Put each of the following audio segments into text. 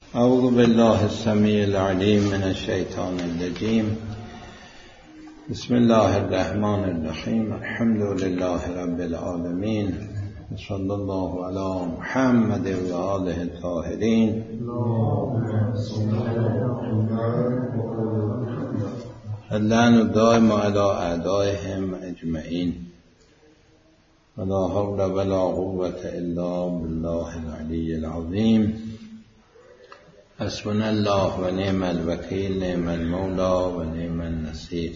اعوذ بالله السمیع العلیم من الشیطان الرجیم. بسم الله الرحمن الرحیم. الحمد لله رب العالمین. صلی الله علی محمد و آله الطاهرین. اللعن الدائم علی اعدائهم اجمعین. ولا حول ولا قوة الا بالله العلی العظیم. حسبنا الله و نعم الوکیل، نعم المولا و نعم النصیر.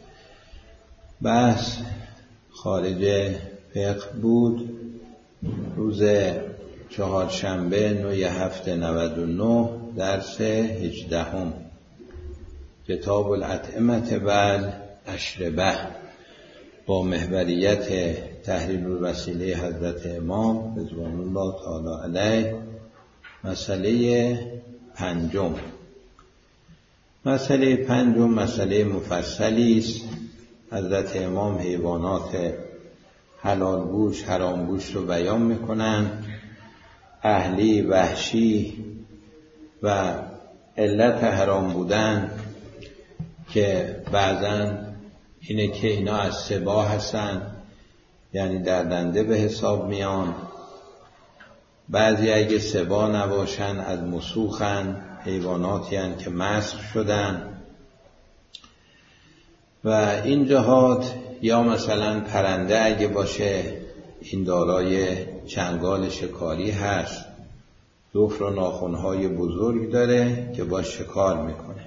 بحث خارج فقه بود. روز چهارشنبه 9/7/99 درس 18 کتاب الاطعمة و الاشربه با محوریت تحلیل الوسیله حضرت امام رضوان الله تعالی علیه. مسئله پنجم. مسئله پنجم مسئله مفصلی است. حضرت امام حیوانات حلال گوشت حرام گوشت رو بیان میکنن، اهلی وحشی و علت حرام بودن که بعضاً اینه که اینا از سبا هستن، یعنی دردنده به حساب میان. بعضی اگه سبا نباشن از مسوخن، حیواناتی هن که مسخ شدن و این جهات. یا مثلا پرنده اگه باشه این دارای چنگال شکاری هست، ظفر و ناخنهای بزرگ داره که با شکار میکنه.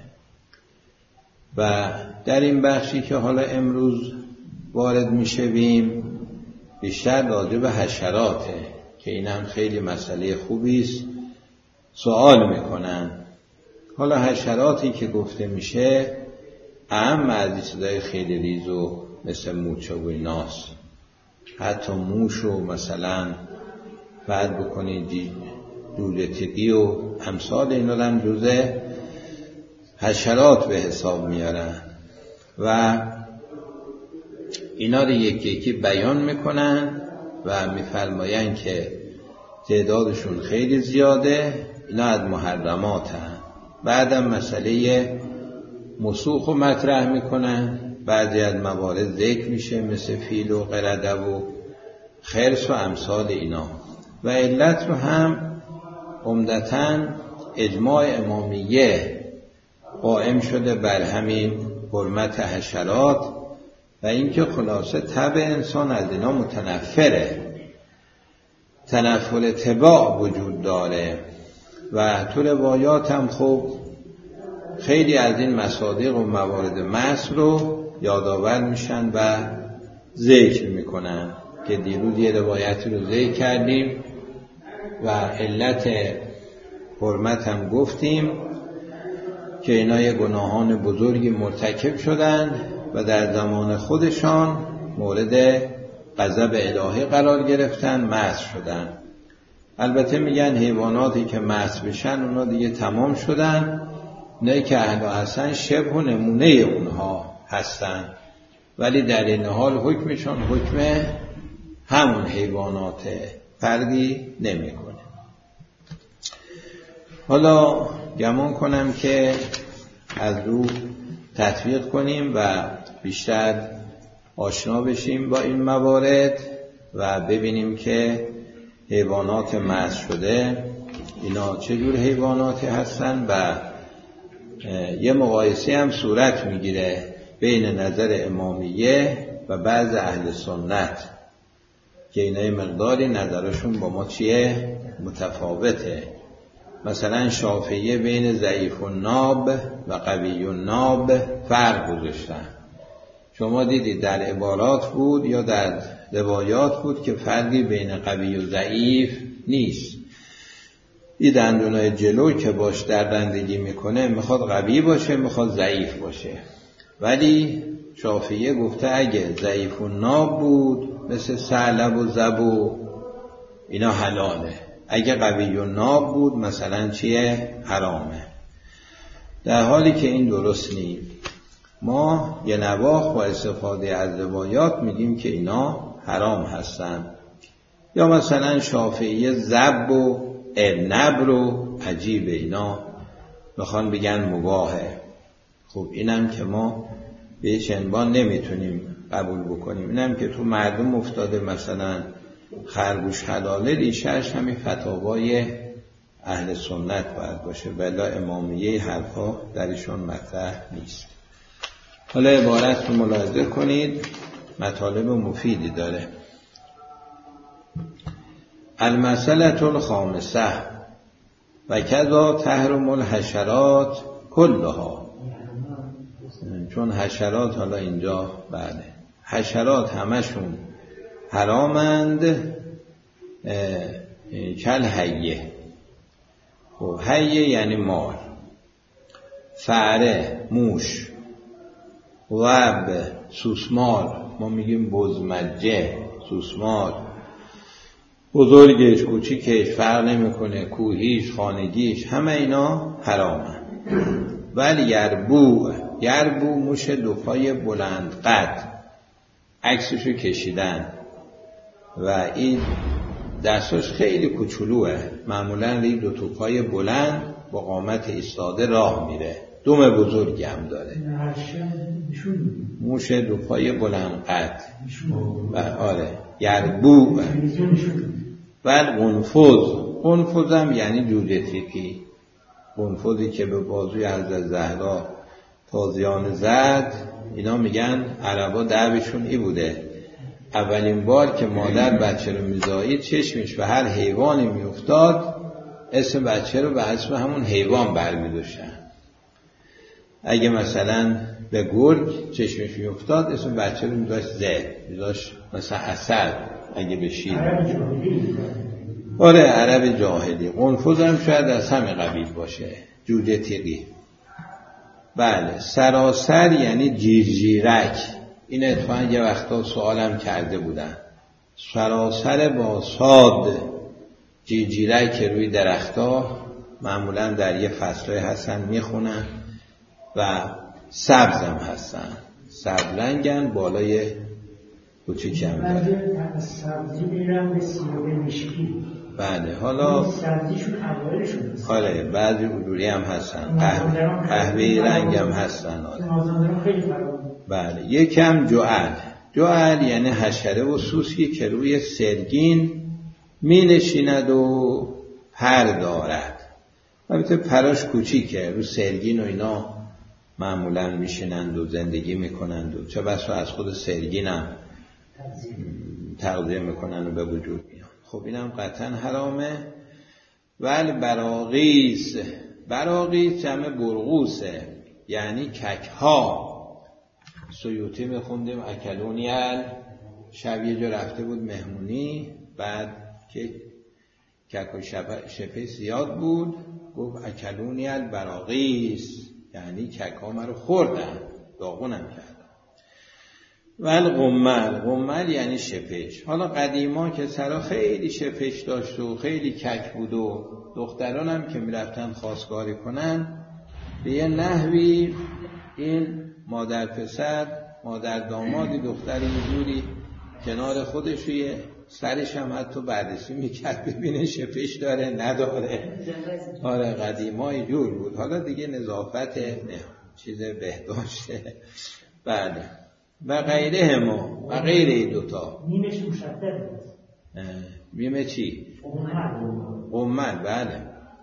و در این بخشی که حالا امروز وارد میشویم بیشتر راجع به حشراته که این هم خیلی مسئله خوبی است. سوال میکنن حالا حشراتی که گفته میشه اهم از چیزای خیلی ریز و مثل موچه و ایناست. حتی موشو مثلا بعد بکنید جوجه‌تگی و امثال اینا هم جزء حشرات به حساب میارن و اینا رو یکی یکی بیان میکنن و میفرماین که تعدادشون خیلی زیاده، اینا از محرمات هستند. بعدم مسئله مسوخ رو مطرح میکنن. بعضی از موارد ذکر میشه مثل فیل و قرده و خرس و امثال اینا. و علت رو هم عمدتاً اجماع امامیه قائم شده بر همین حرمت حشرات و اینکه خلاصه طبع انسان از اینا متنفره، تنفر طباع وجود داره و تو روایات هم خب خیلی از این مصادیق و موارد مسخ رو یادآور میشن و ذکر میکنن که دیروز یه روایتی رو ذکر کردیم و علت حرمت هم گفتیم که اینا یه گناهان بزرگی مرتکب شدن و در زمان خودشان مورد غضب الهی قرار گرفتن، مسخ شدن. البته میگن حیواناتی که مسخ بشن اونا دیگه تمام شدن، نه که اهل هستن شبه و نمونه اونها هستن، ولی در این حال حکمشون حکم همون حیوانات، فرقی نمیکنه. حالا گمان کنم که از رو تطبیق کنیم و بیشتر آشنا بشیم با این موارد و ببینیم که حیوانات مسخ شده اینا چجور حیواناتی هستن و یه مقایسه هم صورت میگیره بین نظر امامیه و بعض اهل سنت که اینا مقداری نظرشون با ما چیه متفاوته. مثلا شافعیه بین ضعیف الناب و قوی الناب فرق گذاشتن. شما دیدید در عبارات بود یا در روایات بود که فرقی بین قوی و ضعیف نیست. این دندونای جلو که باش دردندگی میکنه میخواد قوی باشه میخواد ضعیف باشه، ولی شافعیه گفته اگه ضعیف الناب بود مثل ثعلب و ضبو اینا حلاله، اگه قوی الناب بود مثلا چیه حرامه. در حالی که این درست نیست. ما یه نواخت با استفاده از روایات میگیم که اینا حرام هستن. یا مثلا شافعیه ضب و ارنب رو عجیبه، اینا میخوان بگن مباهه. خب اینم که ما به عنوان نمیتونیم قبول بکنیم. اینم که تو مردم افتاده مثلا خرگوش حلاله، ریشه‌اش همین فتاوای اهل سنت باید باشه، بلا امامیه حرفا درشون مطرح نیست. حالا عبارت رو ملاحظه کنید، مطالب مفیدی داره. المسئله الخامسه و کذا تحرم الحشرات کلها. چون حشرات حالا اینجا بله حشرات همشون حرامند. کل حیه. خب حیه یعنی مار، فعره موش، وب سوسمار، ما میگیم بزمجه سوسمار، بزرگش کوچیکش فرق نمیکنه، کوهیش خانگیش، همه اینا حرامه. ولی یربو موش دوپای بلند قد، عکسشو کشیدن و این دستاش خیلی کوچولوه، معمولا ری دو توپای بلند با قامت ایستاده راه میره، دم بزرگی هم داره. موش دوپای بلند قد آره یربو. و قنفذ هم یعنی جوجه تیپی، قنفذی که به بازوی حضرت زهرا تازیانه زد. اینا میگن عربا دعوشون ای بوده، اولین بار که مادر بچه رو میزایید چشمش به هر حیوانی میافتاد، اسم بچه رو به اسم همون حیوان برمی‌داشتن. اگه مثلا به گرگ چشمش میافتاد اسم بچه رو میذاشت مثلا اسد. اگه به شیر آره عرب جاهلی. قنفذ هم شاید از همه قبیل باشه، جوجه تیغی. بله سراسر یعنی جیرجیرک. این اتفاقا یه وقتا سوالم کرده بودن. سراسر با صاد جیرجیرک روی درخت‌ها معمولا در یه فصلای هستن میخونن و سبزم هستن، سبزرنگن، بالای کوچیک هم داره. سبزی میرن به سیاه مشکی. بله حالا سبزیشون اوایلشون هست. آره بعضی بلوری هم هستن، قهوه‌ای رنگ هم هستن. بله یکم جعل یعنی حشره و سوسکی که روی سرگین می نشیند و پر دارد. البته پراش کوچیکه، رو سرگین و اینا معمولا میشینند و زندگی میکنند و چه بسا از خود سرگین هم تغذیه میکنن و به وجود میان. خب اینم قطعا حرامه. ولی براغیس جمع برغوسه، یعنی ککها. سیوطی میخوندیم اکلونیل، شب یه جا رفته بود مهمونی، بعد که کک و شپه زیاد بود گفت اکلونیل براغیس، یعنی کک ها من رو خوردن، داغونم کردن. ول قمل یعنی شپش. حالا قدیما که سرا خیلی شپش داشت و خیلی کک بود و دختران هم که میرفتن خواستگاری کنن به یه نحوی این مادر پسر مادر دامادی دختر اینجوری کنار خودشویه، سرش هم حتی بررسی میکرد ببینه شپش داره نداره. آره قدیما اینجور بود. حالا دیگه نظافت چیز بهداشته. بله و غیره ما و غیره دوتا نیمش مشدد بود. میمه چی؟ قمل. بله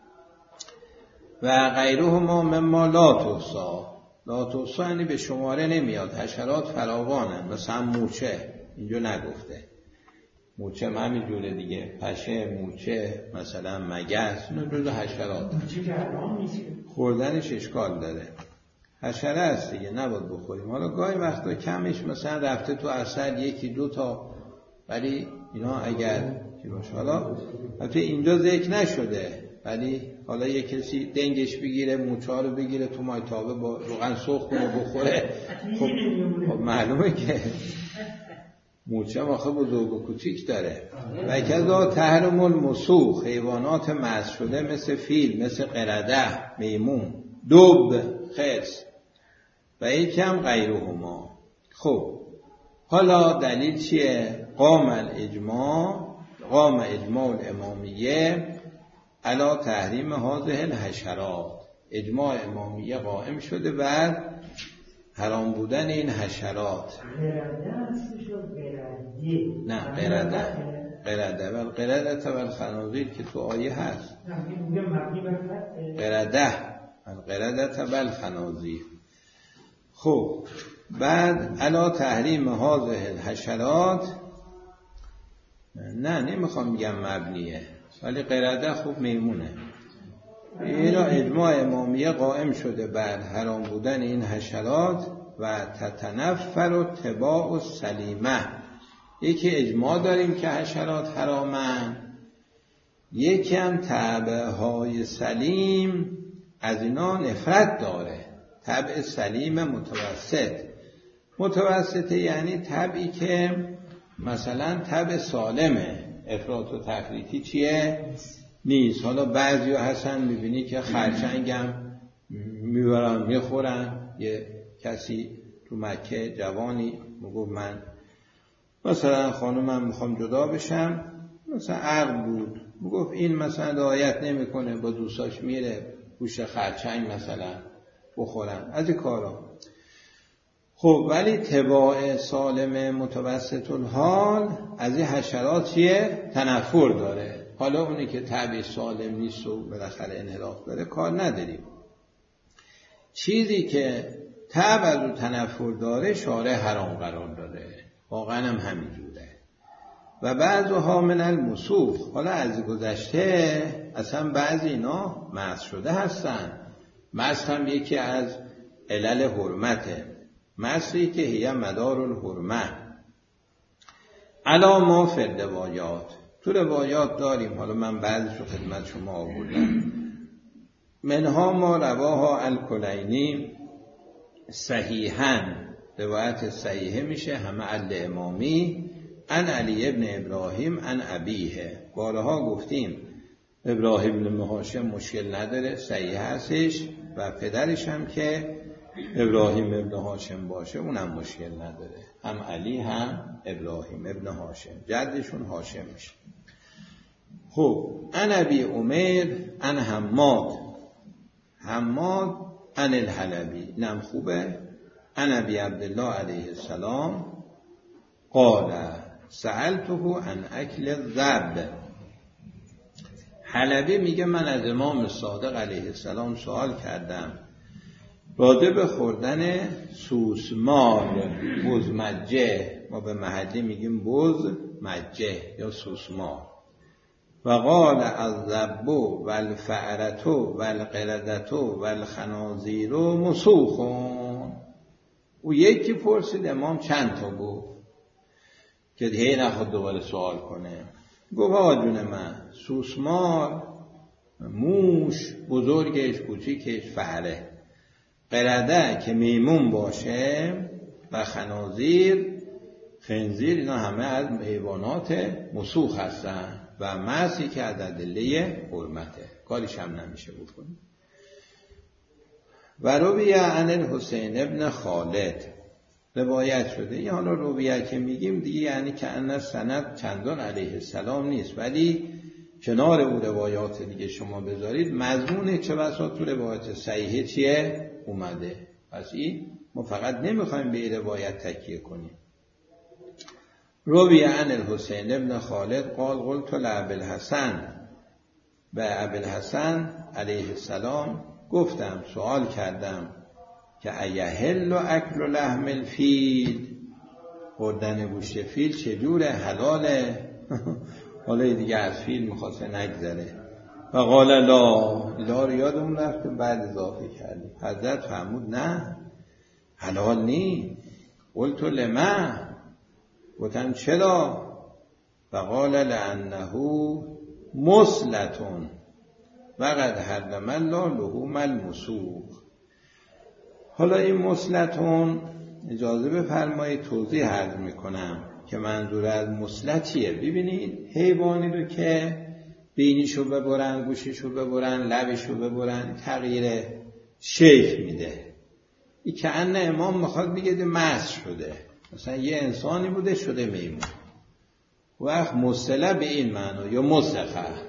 و غیره ما مما لا توسا یعنی به شماره نمیاد، حشرات فراوانن. مثلا موچه اینجا نگفته، موچه همین جوره دیگه، پشه، موچه، مثلا مگس، اینا جزو حشرات. خوردنش اشکال داره، حشره است دیگه، نباید بخوریم. حالا گاهی وقتا کمش مثلا رفته تو عسل یکی دو تا، ولی اینا اگر چی باشه، حالا البته اینجا ذکر نشده، ولی حالا یک کسی دنگش بگیره موچه رو بگیره تو مایتابه با روغن سرخ کنه بخوره، خب معلومه که موچه آخه بزرگ و کوچیک داره. و کذا تحرم المسوخ، حیوانات مسخ شده مثل فیل، مثل قرده، میمون، دب، خرس و یکم غیرهما. خب حالا دلیل چیه؟ قام اجماع الامامیه علی تحریم هذه الحشرات، اجماع امامیه قائم شده بر حرام بودن این حشرات. نه قرده و القرده و الخنازیر که تو آیه هست. قرده و الخنازیر. خب بعد علی تحریم هذه الحشرات، نه نمیخوام بگم مبنیه، ولی قرده خوب میمونه. اینا اجماع امامیه قائم شده بر حرام بودن این حشرات و تتنفر و تباع و سلیمه. یکی اجماع داریم که حشرات حرامن، یکی هم طبع های سلیم از اینا نفرت داره. طبع سلیم متوسطه یعنی طبعی که مثلا طبع سالمه، افراط و تفریطی چیه؟ نیست. حالا بعضی ها هستن میبینی که خرچنگ هم میبرن میخورن. یه کسی تو مکه جوانی میگفت من مثلا خانومم میخوام جدا بشم، مثلا عقل بود، میگفت این مثلا رعایت نمیکنه، با دوستاش میره گوشت خرچنگ مثلا بخورن، از این کارا. خب ولی طباع سالم متوسط الحال از این حشرات چیه؟ تنفر داره. حالا اونی که طبع سالم نیست و بالاخره انحراف داره کار نداریم. چیزی که طبع از اون تنفر داره شارع حرام قرار داده، واقعا هم همینجوره. و بعضها من المسوخ، حالا از گذشته اصلا بعضی اینا مسخ شده هستن. مسخ هم یکی از علل حرمته، مسخی که هی مدار الحرمه. علا ما فی الروایات، تو روایات داریم، حالا من بعضیش رو خدمت شما آوردم. منها ما رواها الکلینی صحیحاً، روایت صحیحه میشه همه عل امامی، ان علی ابن ابراهیم ان ابیه. بارها گفتیم ابراهیم ابن هاشم مشکل نداره، صحیح هستش، و پدرش هم که ابراهیم ابن هاشم باشه اونم مشکل نداره، هم علی هم ابراهیم ابن هاشم، جدشون هاشم میشه. خب ان ابی عمر ان حماد ان الحلبی، نم خوبه. ان ابی عبدالله علیه السلام قال سألته عن اکل الذب. حلبی میگه من از امام صادق علیه السلام سوال کردم راجع به خوردن سوسمار، بزمجه، ما به محلی میگیم بزمجه یا سوسمار. و قال الذب والفأرة والقردة والخنازیر مسوخون. او یکی پرسید امام چند تا گفت که دیگه نخواد دوباره سوال کنه. گفت آجون من سوسمار، موش بزرگش کوچیکش فأره، قرده که میمون باشه و خنازیر خنزیر، اینا همه از حیوانات مسوخ هستن و مسی که از ادله حرمته، کاریش هم نمیشه بکنی. و رویه عن الحسین ابن خالد روایت شده. این حالا رویه که میگیم دیگه یعنی که ان سند چندان علیه السلام نیست، ولی کنار او روایات دیگه شما بذارید مضمون چه بسا تو روایت صحیحه چیه اومده. پس این ما فقط نمیخوایم به این روایت تکیه کنیم. روی عن الحسین ابن خالد قال قلت لابوالحسن، به ابوالحسن علیه السلام گفتم، سوال کردم که ایحل اکل لحم الفیل، خوردن گوشت فیل چجوره، حلاله؟ حالا دیگه از فیل میخواسته نگذره. و قال لا رو یادمون رفته بعد اضافه کردیم. حضرت فرمود نه حلال نی. قلت لما، گفتم چرا؟ فقال لانه مسلتون وقد حرم الله لحوم المسوخ. حالا این مسلتون اجازه بفرمایید توضیح عرض میکنم که منظور از مسلت چیه. ببینید حیوانی رو که بینیشو ببرن، گوشیشو ببرن، لبشو ببرن، تغییر شکل میده. این که ان امام میخواد بگه مسخ شده، مثلا یه انسانی بوده شده میمون. وقت مسله به این معنی یا مسخه،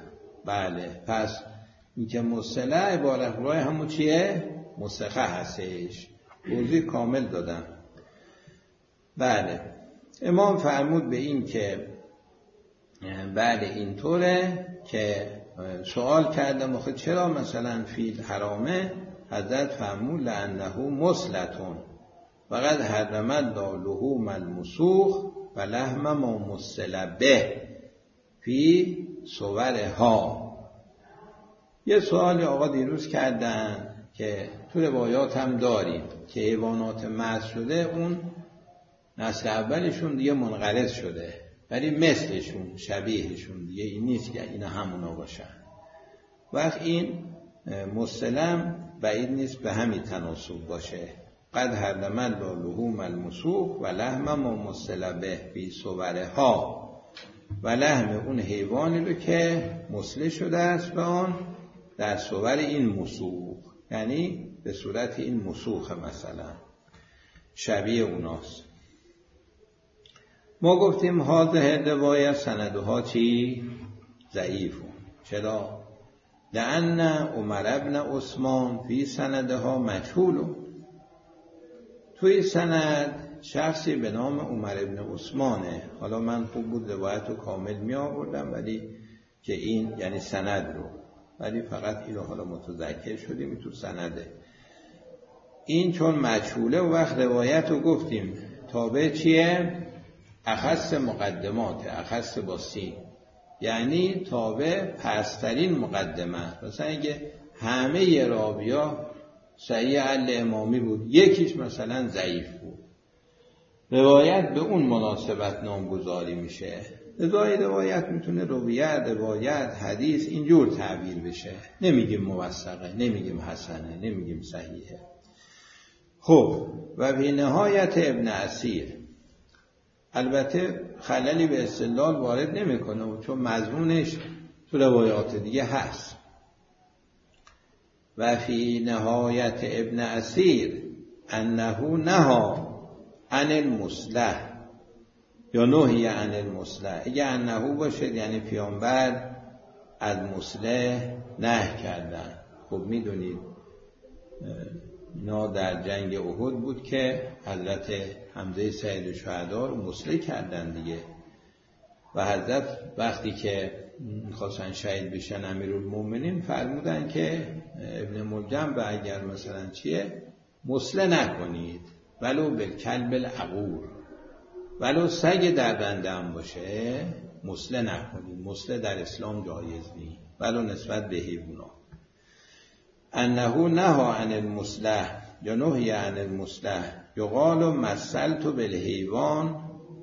بله، پس این که مصله عبارت رای همون چیه؟ مسخه هستش. توضیح کامل دادم. بله، امام فرمود به این که بله اینطوره که سوال کردم آخه چرا مثلا فیل حرامه؟ حضرت فرمود لأنه مسلتون فقد حرمت لحوم المسوخ و لحم ما مسل به فی صورها. یه سوالی آقا دیروز کردن که تو روایات هم داریم که حیوانات مسخ شده اون نسل اولشون دیگه منقرض شده، ولی مثلشون شبیهشون دیگه این نیست که اینا همونا باشن. وقت این مسلم بعید نیست به همین تناسب باشه. قد حرمت لحوم المسوخ و لحم ما مسل به فی صورها، و لحم اون حیوانی رو که مسله شده است به آن در صور این مسوخ، یعنی به صورت این مسوخ مثلا شبیه اوناست. ما گفتیم هذه روایت سندها چی؟ ضعیفون. چرا؟ لأن عمر بن عثمان فی سندها مجهول. توی سند شخصی به نام عمر بن عثمانه. حالا من خوب بود روایت رو کامل می آوردم، ولی که این یعنی سند رو، ولی فقط این رو حالا متذکر شدیم این تو سنده. این چون مجهوله و وقت روایت رو گفتیم تابع چیه؟ اخص مقدمات، اخص با سین، یعنی تابع پسترین مقدمه. مثلا اگه همه راویا صحیح عل امامی بود، یکیش مثلا ضعیف بود، روایت به اون مناسبت نامگذاری میشه. لذا روایت میتونه روایت حدیث اینجور تعبیر بشه. نمیگیم موثقه، نمیگیم حسنه، نمیگیم صحیحه. خب و به نهایت ابن اسیر البته خللی به استدلال وارد نمیکنه چون مضمونش تو روایات دیگه هست. و فی نهایت ابن اسیر انه نهی عن المصلح یا نهی عن المصلح. اگه انه باشه یعنی پیامبر از مصلح نهی کردن. خب میدونید اینا در جنگ احد بود که حضرت حمزه سید الشهدا رو مصلح کردن دیگه، و حضرت وقتی که می‌خواستن شهید بشن امیرالمومنین فرمودن که ابن ملجم و اگر مثلا چیه مصلح نکنید ولو بالکلب العقور، ولو سگ درنده هم باشه مصلح نکنید. مصلح در اسلام جایز نیست ولو نسبت به حیوانات. انه نهی عن المصلح یا نهی عن المصلح یقال مثلت بالحیوان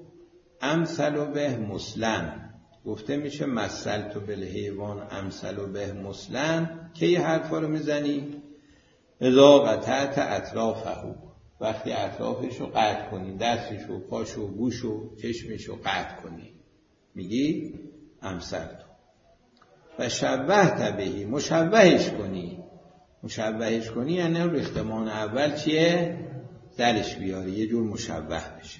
امثل به مثلا. گفته میشه مثلت بالحیوان امثل به مثلا. که این حرفا رو میزنی؟ اذا قطعت اطرافه، وقتی اطرافش رو قطع کنی، دستش رو، پاش رو، گوش رو، چشمش رو قطع کنی، میگی امثلت. و شبهت بهی، مشبهش کنی. مشبهش کنی یعنی ریختمان اول چیه؟ درش بیاری، یه جور مشبه بشه.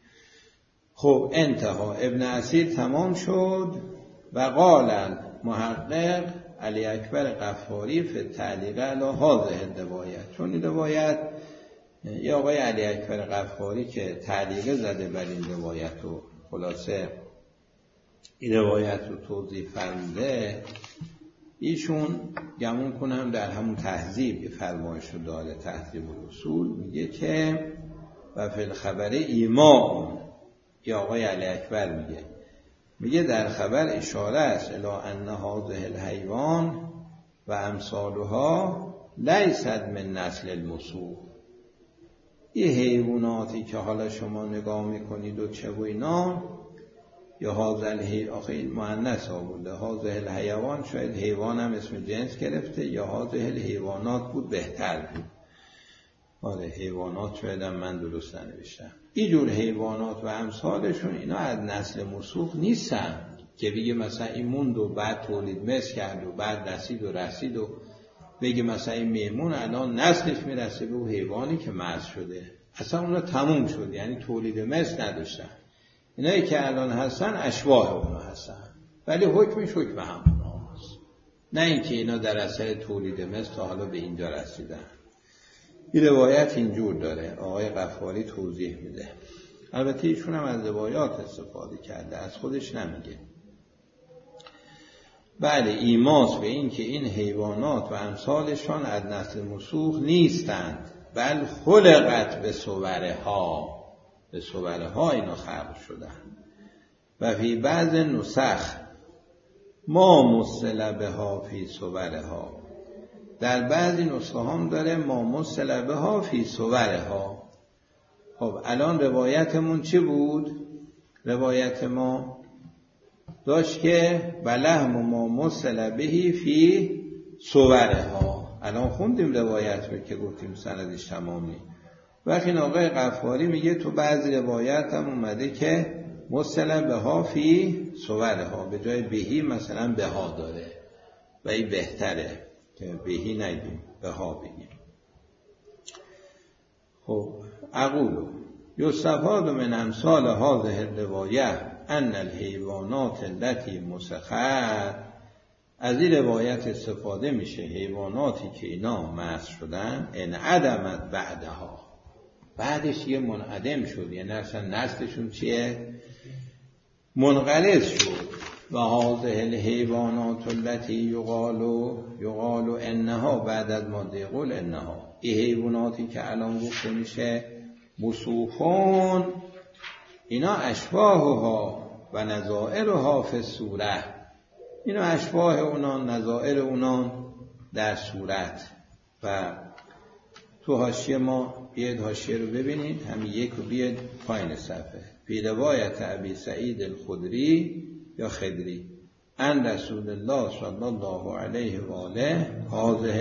خب انتها ابن اسیر تمام شد. و قال محقق علی اکبر غفاری فی تعلیق علی هذه روایت. چون این روایت یه آقای علی اکبر غفاری که تعلیق زده بر این روایت و خلاصه این روایت رو توضیح فرموده، ایشون گمون کنم در همون تهذیب که فرمایش رو داره، تهذیب الاصول، میگه که و فی الخبر ایمان، یا آقای علی اکبر میگه در خبر اشاره است الی ان هذه الحیوان و امثالها لیست من نسل المسوخ. این حیواناتی که حالا شما نگاه میکنید و چه و اینا، یا هذا آخه مؤنث آورده، هذا الحیوان شاید حیوان هم اسم جنس گرفته، یا هذا الحیوانات بود بهتر بود. آره حیوانات شاید هم من درست ننوشتم. این جور حیوانات و امثالشون اینا از نسل مسوخ نیستن که بگه مثلا این موند و بعد تولید مثل کرد و بعد رسید و بگه مثلا این میمون الان نسلش میرسه به اون حیوانی که مزد شده. اصلا اونا تموم شد، یعنی تولید مثل نداشتن. اینایی که الان هستن اشباه اونا هستن، ولی حکمش حکم همون هست. نه اینکه اینا در اثر تولید مثل تا حالا به اینجا رسیدن. این روایت اینجور داره، آقای غفاری توضیح میده. البته ایشون هم از روایات استفاده کرده، از خودش نمیگه. بله، ایماس به این که این حیوانات و امثالشان از نسل مسوخ نیستند، بل خلقت به صوره ها اینا خلق شدن. و فی بعض نسخ ما مثل بها فی صوره ها، در بعضی نسخه هم داره ما مثل بها فی صوره ها. خب الان روایتمون چی بود؟ روایت ما داشت که بلهم ما مثل بهی فی صوره ها. الان خوندیم روایت رو که گفتیم سندش تمامی. وقتی این آقای غفاری میگه تو بعضی روایت هم اومده که مثل بها فی صوره ها، به جای بهی مثلا بها داره و این بهتره که بهی نگیم، بها بگیم. خب اقولو یستفاد من امثال هذه الروایه ان الحیوانات التي مسخت، از این روایت استفاده میشه حیواناتی که اینا مسخ شدن انعدمت بعدها، بعدش یه منعدم شد، یعنی اصلا نسلشون چیه؟ منقرض شد. و هذه الحیوانات التي یقال انها بعد از ماده قول انها، این حیواناتی که الان گفته میشه مسوخون، اینا اشباهها و نظائرها فی الصوره، اینا اشباه اونان، نظائر اونان در صورت. و تو حاشیه ما بیاید حاشیه رو ببینید، همین یک رو بیاید پایین صفحه. فی روایت ابی سعید الخدری یا خدری ان رسول الله صلی الله علیه و آله هذه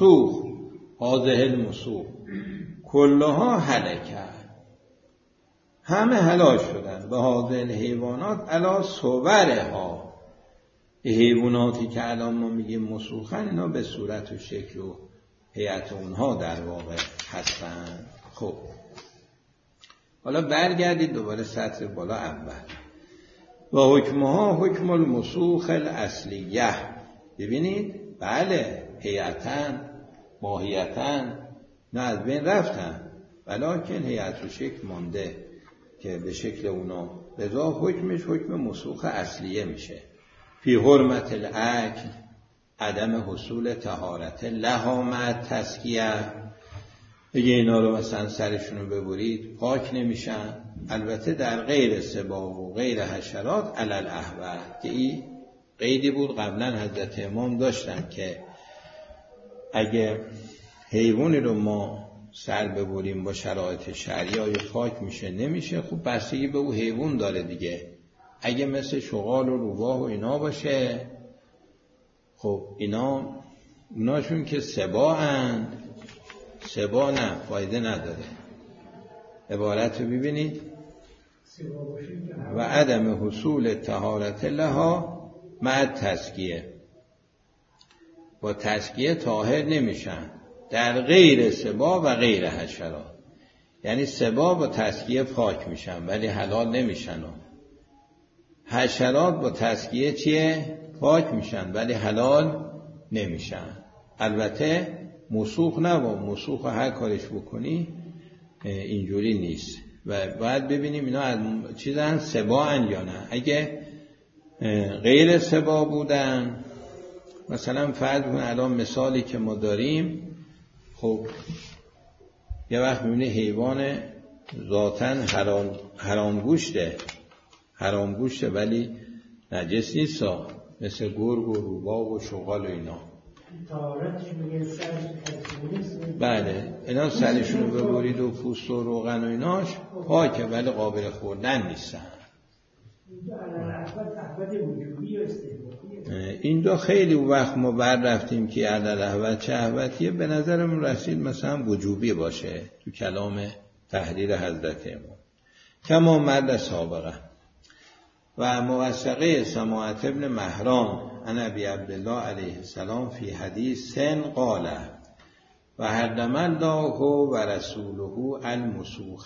المسوخ کلها هلکه، همه هلاک شدن. به هذه الحیوانات علی صورها، حیواناتی که الان ما میگیم مسوخن، اینا به صورت و شکل و هیئت اونها در واقع هستن. خب حالا برگردید دوباره سطر بالا اول. و حکمها حکم المسوخ الاصلیه. ببینید بله، هیئتاً ماهیتاً نه از بین رفتن، ولیکن هیئت و شکل مانده که به شکل اونا، لذا حکمش حکم مسوخ اصلیه میشه. فی حرمت الاکل، عدم حصول طهارت لها مع تزکیه، اگه اینا رو مثلا سرشون رو ببرید پاک نمیشن. البته در غیر سباع و غیر حشرات علل احوال، که این قیدی بود قبلا حضرت امام داشتن که اگه حیوانی رو ما سر ببریم با شرایط شرعی آیا پاک میشه نمیشه، خب بستگی به او حیوان داره دیگه. اگه مثل شغال و روباه و اینا باشه، خب اوناشون که سباعند، سبا نه فایده نداره. عبارت رو ببینید و عدم حصول طهارت لها مع تزکیه، با تزکیه طاهر نمیشن در غیر سبا و غیر حشرات. یعنی سبا با تزکیه پاک میشن ولی حلال نمیشن، حشرات با تزکیه چیه؟ پاک میشن ولی حلال نمیشن. البته مسوخ نه، با مسوخ هر کارش بکنی اینجوری نیست. و باید ببینیم اینا از چیزن سباعن یا نه. اگه غیر سبا بودن، مثلا فرض کن الان مثالی که ما داریم، خب یه وقت میبینی حیوان ذاتاً حرام گوشته ولی نجس نیست، مثل گرگ و روباه و شغال و اینا. بله اینا سرشون رو ببرید و پوست و روغن و ایناش پاکه ولی قابل خوردن نیستن. این دو خیلی وقت ما رفتیم که علل احوت چه احوتیه، به نظرم رسید مثلا وجوبی باشه تو کلام تحریر حضرت امام کما مرد سابقه. و موثقه سماعت ابن مهران عن ابی عبدالله علیه السلام فی حدیث قاله و حرم الله و رسوله المسوخ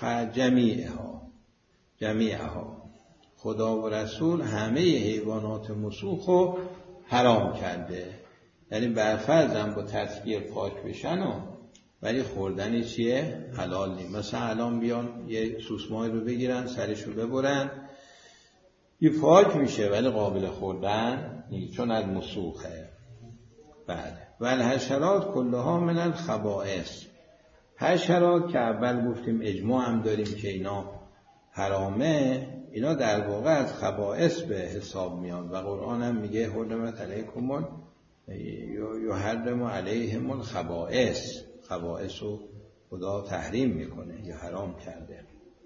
جمیعها، خدا و رسول همه حیوانات مسوخ رو حرام کرده. یعنی برفرضم با تسکیه پاک بشن ولی خوردنی چیه؟ حلال نیست. مثلا الان بیان یه سوسمای رو بگیرن سرشو ببرن یه پاک میشه ولی قابل خوردن نیست چون از مسوخه. بله. والحشرات کلها من الخبائث. حشرات که اول گفتیم اجماع هم داریم که اینا حرامه، اینا در واقع از خبائث به حساب میان و قرآن هم میگه حرمت علیکم یحرم علیهم الخبائث. خبائث رو خدا تحریم میکنه یا حرام کرده.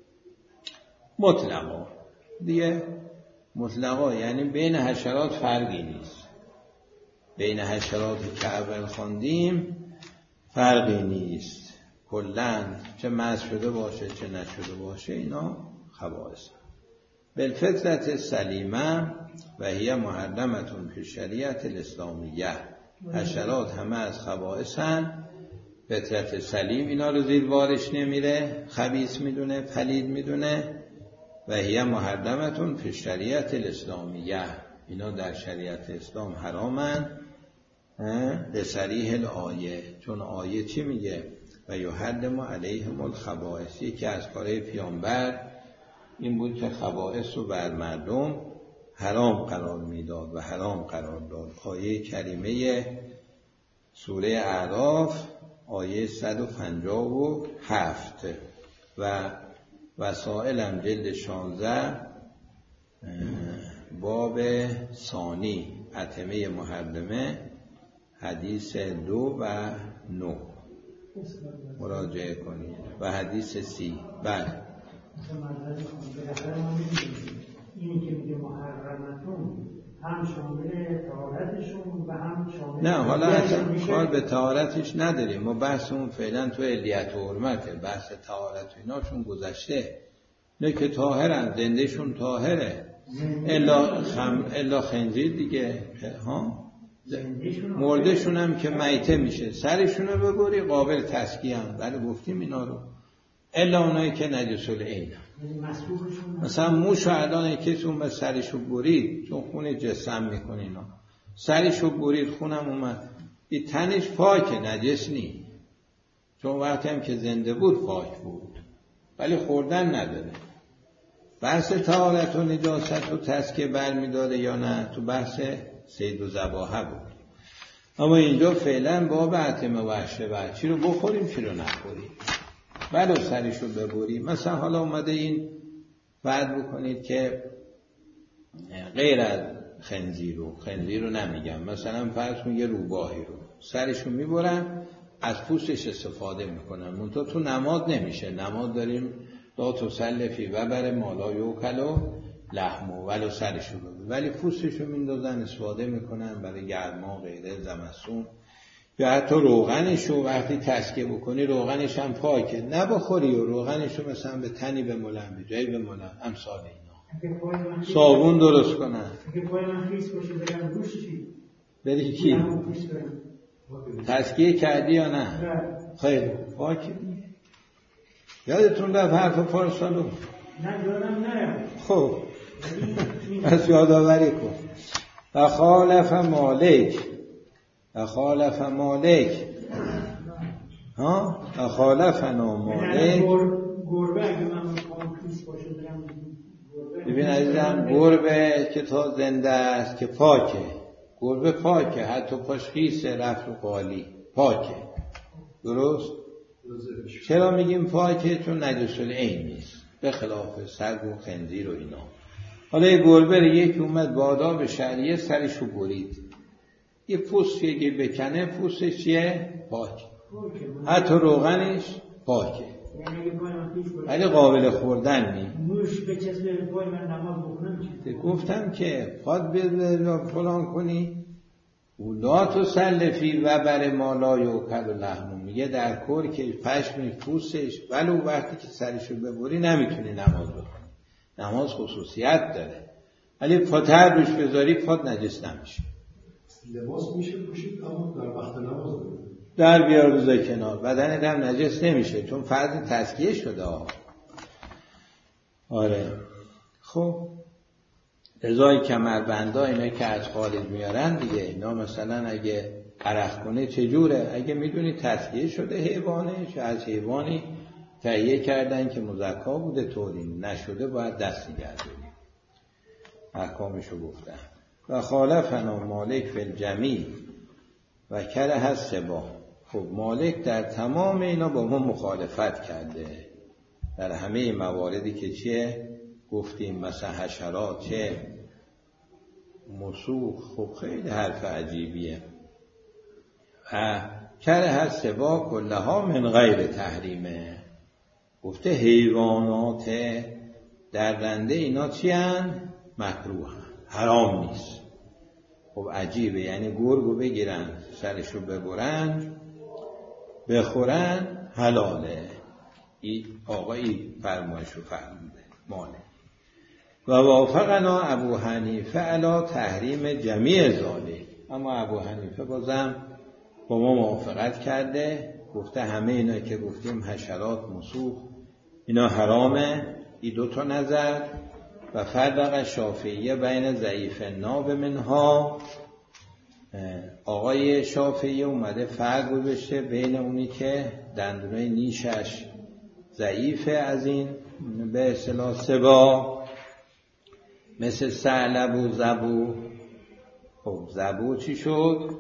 مطلقا دیگه مطلقا یعنی بین حشرات فرقی نیست. بین حشرات که اول خواندیم فرقی نیست. کلن چه مس شده باشه چه نشده باشه اینا خبائث. بالفطرت سلیمه و هی محرمتون فی شریعت الاسلامیه. حشرات همه از خبائثن. فطرت سلیم اینا رو زیر بارش نمیره، خبیث میدونه، پلید میدونه. و هی محرمتون فی شریعت الاسلامیه. اینا در شریعت اسلام حرامن به صریح الآیه. چون آیه چی میگه؟ و یحرم علیهم الخبائث. که از کارهای پیامبر این بود که خبائث رو بر مردم حرام قرار میداد و حرام قرار داد. آیه کریمه سوره اعراف آیه 157 و وسائلم جلد 16 باب ثانی اتمه محرمه حدیث 2 و 9 مراجعه کنید و حدیث 30. بله اینی که میگه محرمتون هم شامل طهارتشون و هم شامل نه حالا اصلا کار به طهارتش نداریم. ما بحثمون فعلا تو علیت و حرمته. بحث طهارت و ایناشون گذشته. نه که طاهرن، زندهشون طاهره الا خنزیر دیگه ها. مردشون هم که میته میشه سرشون رو ببری قابل تسکیه هم. بله گفتیم اینا رو. الا اونایی که نجس العین. مثلا موشو الان کسی اون به سرشو برید چون خون جسم میکنه اینا. سرشو برید خونم اومد. این تنش پاکه نجس نی. چون وقتی هم که زنده بود پاک بود. ولی خوردن نداره. بحث طهارت و نجاست و تسکیه برمیداره یا نه تو بحث صید و ذباحه بود. اما اینجا فعلا باب اتمه و اشربه. چی رو بخوریم چی رو نخوریم. ولو سرشو ببریم. مثلا حالا اومده این بعد بکنید که غیر از خنزیر رو نمیگم. مثلا فرض میگه روباهی رو سرشو میبرن از پوستش استفاده میکنن. منتها تو نماد نمیشه. نماد داریم لا تسلفی و بر مالا یوکلو لحمو ولو سرشو ببر. ولی پوستشو میندازن استفاده میکنن برای گرما غیره زمستون. یا حتی روغنشو وقتی تسکیه بکنی روغنش هم پاکه نبخوری و روغنشو مثلا به تنی بمولن به جایی بمولن امثال اینا. صابون درست کنن. بری کی؟ تسکیه کردی یا نه؟ خیلی پاکه. یادتون رفت حرف پارسالو؟ نه یادم نه. خب پس یادآوری کن. و خالف مالک ها و خالفنا مالک. گربه اگه من میخوام پیس باشه برم ببین عزیزم گربه که تا زنده است که پاکه. گربه پاکه حتی پاش خیسه رفت و قالی پاکه. درست؟ چرا میگیم پاکه؟ چون نجس العین نیست به خلاف سگ و خنزیر و اینا. حالا یه گربه یکی اومد با آداب شرعیه سرشو برید. یه پوست که بکنه پوستش چیه؟ پاک. حتی روغنش پاکه. ولی قابل خوردن نیست. موش به چسبه پای من نماز بخونم چی؟ گفتم که خواهد بذار فلان کنی اولا تسلفی و بر مالا یوکل و لحمو. میگه در کور که پشم پوستش ولو وقتی که سرشو ببری نمیتونی نماز بخونی. نماز خصوصیت داره. ولی پاتر روش بذاری پات نجس نمیشه. لباس میشه پوشید اما در وقت نماز در بیار بذار کنار. بدن هم نجس نمیشه چون فرض تزکیه شده. آره خب ازای کمربندا اینا که از خارج میارن دیگه اینا مثلا اگه عرق کنه چجوره؟ اگه میدونی تسکیه شده حیوانه، چه از حیوانی تهیه کردن که مزکا بوده تولین نشده باید دست نگردونیم. احکامشو گفتن. و خالفنا مالک فی الجمیع و کره السباع. خب مالک در تمام اینا با ما مخالفت کرده، در همه مواردی که چیه گفتیم، مثلا حشرات چه مسوخ. خب خیلی حرف عجیبیه. و کره السباع کلها من غیر تحریمه. گفته حیوانات درنده اینا چی هن؟ مکروه هن، حرام نیست. خب عجیبه، یعنی گرگو بگیرن سرشو ببرن بخورن حلاله. آقایی فرمایشو فرموده ماله. و وافقنا ابو حنیفه علی تحریم جمیع ذالک. اما ابو حنیفه بازم با ما موافقت کرده، گفته همه اینا که گفتیم حشرات مسوخ اینا حرامه. این دو تا نظر. و فرق شافعیه بین ضعیف ناب منها. آقای شافعی اومده فرق گذاشته بین اونی که دندونای نیشش ضعیفه از این به اصطلاح سبا، مثل ثعلب و زبو. خب زبو چی شد؟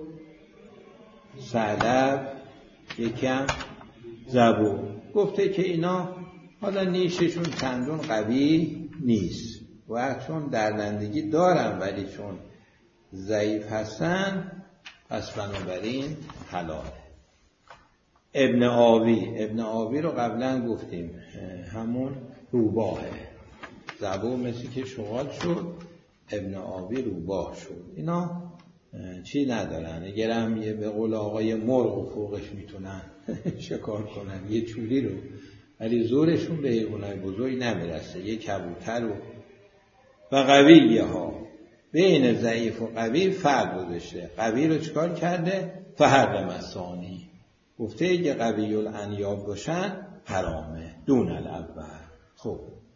ثعلب یکم زبو. گفته که اینا حالا نیششون تندون قوی نیست و چون درندگی دارن ولی چون ضعیف هستن پس بنابراین حلاله. ابن آوی رو قبلا گفتیم همون روباهه. زبو مثل که شغال شد، ابن آوی روباه شد. اینا چی ندارن، اگرم یه به قول آقای مرغ و فوقش میتونن شکار کنن یه چوری رو، ولی زورشون به حیوانای بزرگ نمیرسه. یه کبوتر و قویه ها. بین ضعیف و قوی فرق گذاشته. قوی رو چکار کرده؟ فحرم الثانی. گفته اگه قوی الانیاب باشن حرامه دون الاول. خب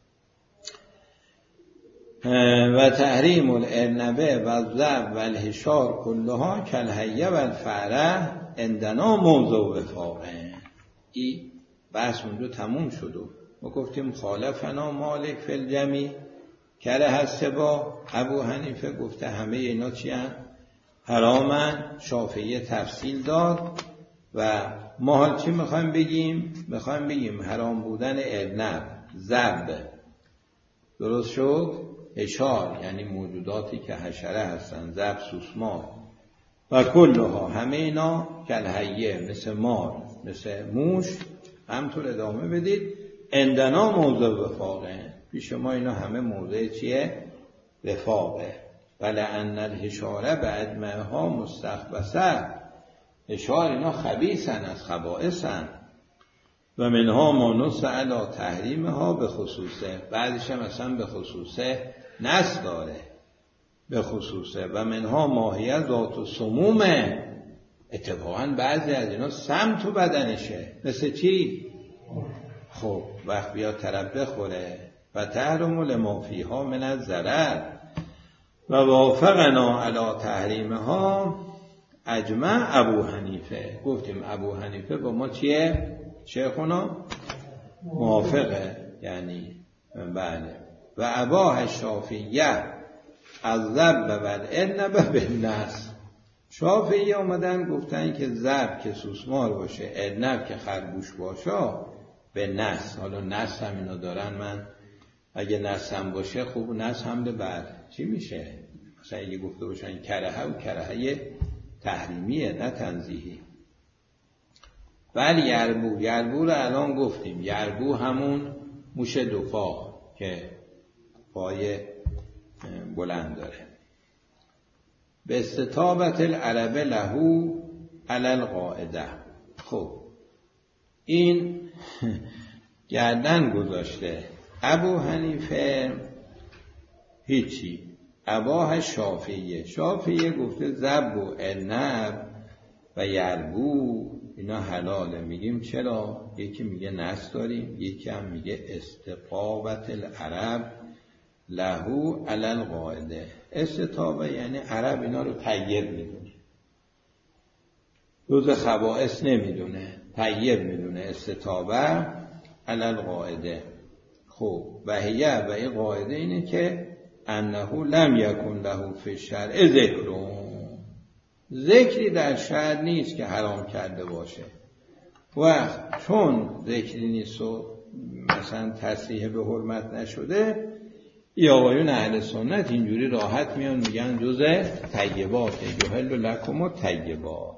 و تحریم الارنبه و الذئب و الحشار کلها کالحیه و الفأره عندنا موضع وفاقه. این بحث اونجا تموم شد و ما گفتیم خالفنا مالک فی الجمیع کره السباع. ابو حنیفه گفته همه اینا چی هن؟ حرامن. شافعی تفصیل داد. و ما حال چی میخوایم بگیم؟ میخوایم بگیم حرام بودن ارنب، ضرب، درست شد، حشار یعنی موجوداتی که حشره هستن، ضرب سوسمار، و کلها همه اینا کالحیه مثل مار مثل موش. همطور ادامه بدید. عندنا موضع وفاقه. پیش ما اینا همه موضع چیه؟ وفاقه. ولعن الحشاره باجمعها مستخبثه. حشار اینا خبیثن، از خبائثن. و منها ما نص علی تحریمها به خصوصه. بعدش هم اصلا به خصوصه نص داره، به خصوصه. و منها ماهیه ذات و سمومه. اتفاقا بعضی از اینا سم تو بدنشه. مثل چی؟ خب وقت بیا طرف بخوره. و تحرم لما فیها من الضرر. و وافقنا علی تحریمها اجمع ابو حنیفه. گفتیم ابو حنیفه با ما چیه؟ شیخونا موافقه، یعنی بله. و اباح الشافعیه الذب و الارنب بالنص. شافعی آمدن گفتن که ذب که سوسمار باشه، ارنب که خرگوش باشه به نص. حالا نص هم اینا دارن. من اگه نص هم باشه خوب، نص حمله بر چی میشه؟ مثلا اگه گفته باشن کرهه و کرهه تحریمیه نه تنزیهی. ولی یربو رو الان گفتیم. یربو همون موش دو پا که پای بلند داره. به استطابت العربه لهو علی القاعده. خب این گردن گذاشته. ابو حنیفه هیچی. اباح شافعیه گفته ذب و ارنب و یربو اینا حلاله. میگیم چرا؟ یکی میگه نص داریم، یکی هم میگه استطابت العرب لهو علی القاعده. استطابه یعنی عرب اینا رو تغییر میدونه. جز خبائث نمیدونه، طیب میدونه استطابه علی القاعده. خب و این قاعده اینه که انه لم یکن له فی الشرع ذکری در شرع نیست که حرام کرده باشه و چون ذکری نیست و مثلا تصریح به حرمت نشده، یا آقایون اهل سنت اینجوری راحت میان میگن جزء طیبات، یحل لکم الطیبات.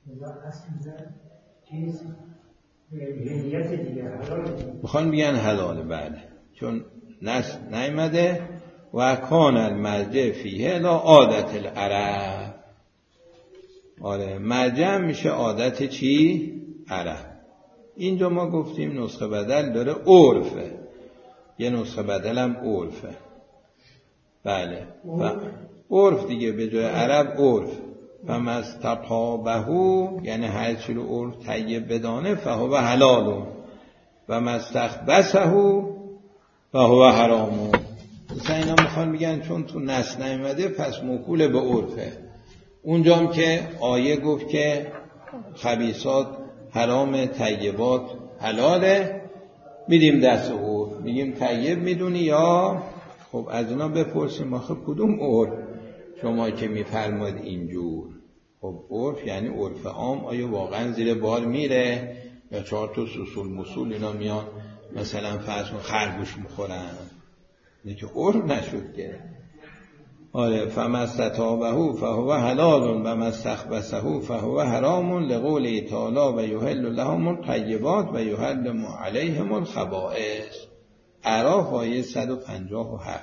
میخوان میگن حلاله، بله، چون نص نیامده و کان المرجع فیه لا عادت العرب. آره مرجع میشه عادت چی؟ عرب. اینجا ما گفتیم نسخه بدل داره عرفه، یه نسخه بدل هم عرفه، بله، عرف دیگه به جای عرب عرف. فمستطابهو یعنی هر چی رو عرف طیب بدانه فهو حلال و مستخبثهو فهو حرام. مثلا اینا میخوان میگن چون تو نص نیامده پس موکول به عرفه. اونجام که آیه گفت که خبیثات حرام طیبات حلاله، میدیم دست عرف، میگیم طیب میدونی یا؟ خب از اونا بپرسیم آخه کدوم عرف شما که میفرماد اینجور؟ خب عرف یعنی عرف عام، آیا واقعا زیر بار میره یا 4 تا سوسول مسول اینا میان مثلا فرض کن خرگوش میخورن؟ اینه که عرف نشد که. آره فمستطابه فهو حلال و مستخبثه فهو حرام لقوله تعالی و یحل لهم الطیبات و یحرم علیهم الخبائث. اعراف آیه 157.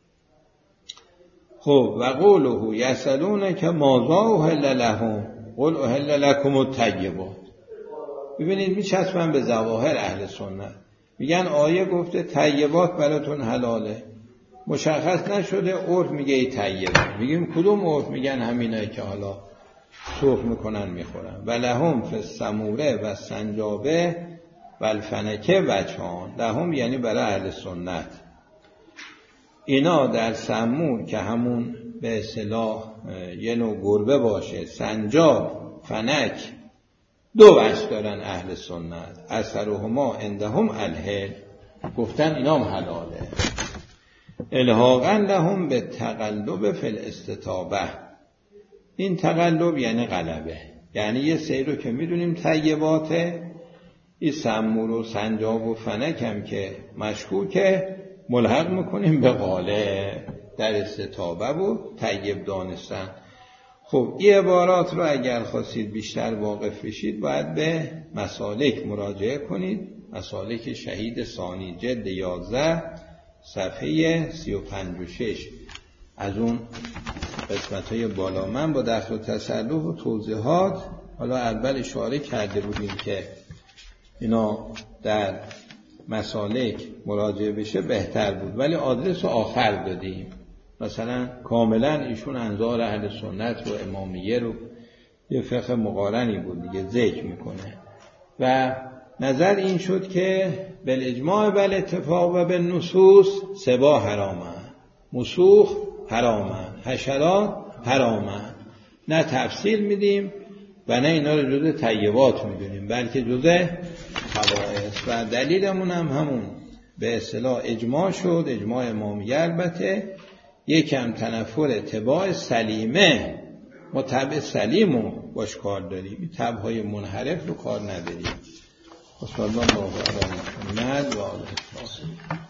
خب و قوله یسألونک ماذا احل لهم قل احل لکم الطیبات. ببینید میچسبن به ظواهر اهل سنت، میگن آیه گفته طیبات براتون حلاله، مشخص نشده، عرف میگه ای طیبه، میگیم کدوم عرف؟ میگن همینایی که حالا سرخ میکنن میخورن. و لهم فی السموره و سنجابه و الفنکه وجهان. لهم یعنی برای اهل سنت، اینا در سمور که همون به اصطلاح یه نوع گربه باشه، سنجاب، فنک، 2 وجه دارن اهل سنت. اثرهما عندهم الحل، گفتن اینا هم حلاله. الحاقا لهم به تقلب فی الاستطابه. این تقلب یعنی غلبه، یعنی یه سری رو که میدونیم طیباته، این سمور و سنجاب و فنک هم که مشکوکه، ملحق میکنیم به غالب در استطابه و طیب دانستن. خب این عبارات رو اگر خواستید بیشتر واقف بشید باید به مسالک مراجعه کنید. مسالک شهید ثانی جلد 11 صفحه 35 و 6 از اون قسمت‌های بالا من با دخل و تصرف و توضیحات. حالا اول اشاره کرده بودیم که اینا در مسالک مراجعه بشه بهتر بود، ولی آدرس رو آخر دادیم. مثلا کاملا ایشون انظار اهل سنت و امامیه رو یه فقه مقارنی بود دیگه ذکر میکنه و نظر این شد که بالاجماع بالاتفاق و بالنصوص سبا حرامن، مسوخ حرامن، حشرات حرامن. نه تفصیل میدیم و نه اینا رو جزء طیبات میدونیم بلکه جزء خبائث. و دلیلمون هم همون به اصطلاح اجماع شد، اجماع امامیه. البته یکم تنفر اتباع سلیمه، ما تبع سلیم رو باش کار داریم، تبعهای منحرف رو کار نداریم. و صلی الله علی محمد و آله الطاهرین.